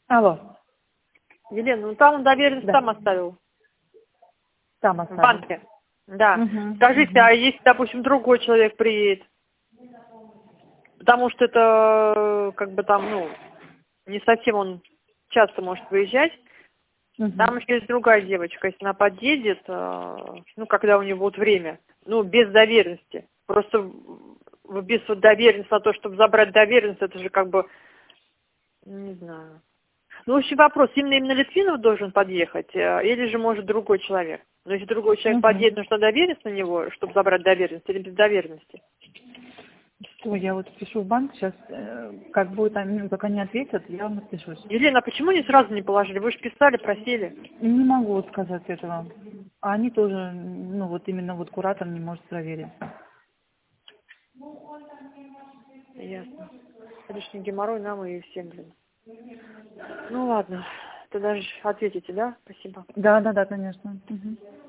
Алло. Елена, ну там он доверенность Да. там оставил. Там В оставил. банке. Да. Мгм, Скажите, мгм. а если, допустим, другой человек приедет? Потому что это как бы там, ну, не совсем он часто может выезжать. Там Мгм. еще есть другая девочка, если она подъедет, ну, когда у нее будет время, ну, без доверенности. Просто без вот доверенности на то, чтобы забрать доверенность, это же как бы, не знаю. Ну, в общем, вопрос, именно Литвинов должен подъехать, или же может другой человек? Но если другой человек Мгм. подъедет, нужно доверенность на него, чтобы забрать доверенность, или без доверенности? Что, я вот пишу в банк сейчас, как будет, ну, как они ответят, я вам отпишусь. Елена, а почему не сразу не положили? Вы же писали, просили. Не могу вот сказать этого. А они тоже, ну, вот именно вот куратор не может проверить. Ясно. Лишний геморрой нам и всем, блин. Ну ладно, тогда же ответите, да? Спасибо. Да, да, да, конечно. Мгм.